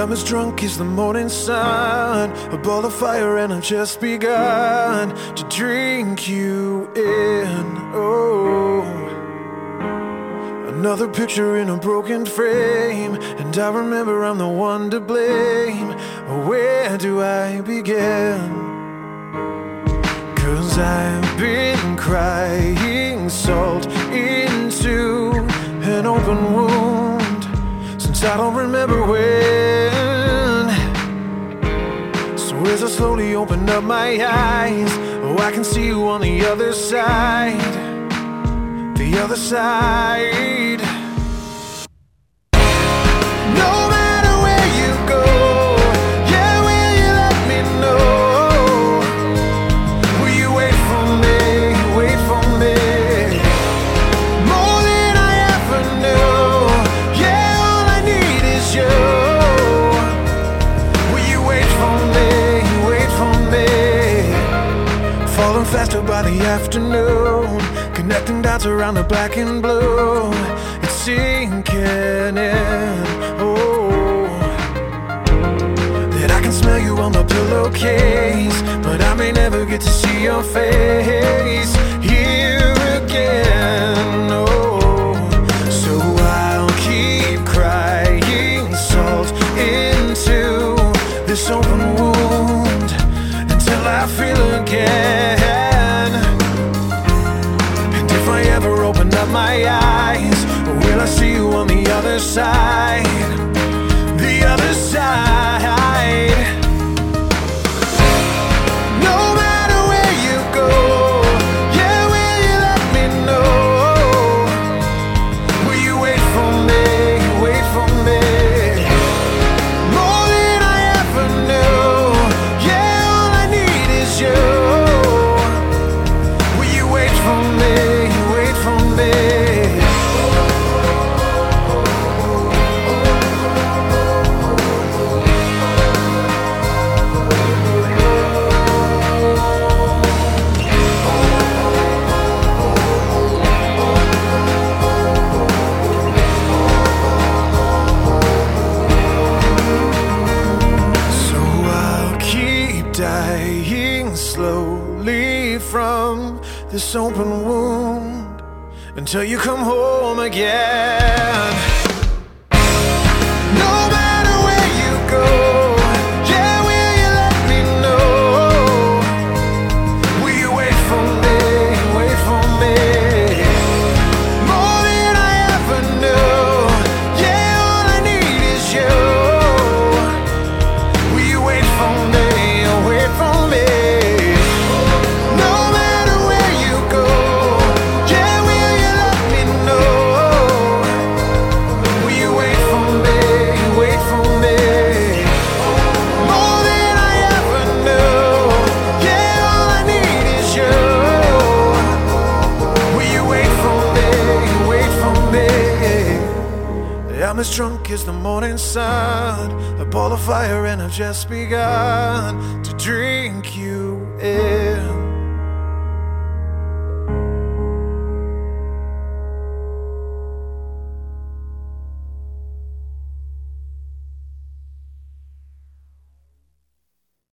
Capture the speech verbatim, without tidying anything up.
I'm as drunk as the morning sun, a ball of fire, and I've just begun to drink you in. Oh, another picture in a broken frame, and I remember I'm the one to blame. Where do I begin? 'Cause I've been crying salt into an open wound since I don't remember when. So as I slowly open up my eyes, oh, I can see you on the other side, the other side. No matter where you go, yeah, will you let me know? Will you wait for me, wait for me? More than I ever knew, yeah, all I need is you. Will you wait for me, wait for me? Falling faster by the afternoon, connecting dots around the black and blue. It's sinking in, oh, that I can smell you on the pillowcase, but I may never get to see your face here again, oh. So I'll keep crying salt into this open wound until I feel again. And if I ever open up my eyes, will I see you on the other side, the other side? No matter where you go, yeah, will you let me know? Will you wait for me, wait for me? More than I ever knew, yeah, all I need is you. Will you wait for me, wait for me? Dying slowly from this open wound until you come home again. No matter where you go, yeah, will you let me know? Will you wait for me, wait for me? More than I ever knew, yeah, all I need is you. Will you wait for me? Wait for me. No matter where you go, yeah, will you let me know? Will you wait for me, wait for me? More than I ever knew, yeah, all I need is you. Will you wait for me, wait for me? I'm as drunk as the morning sun, a ball of fire, and I've just begun to drink you in.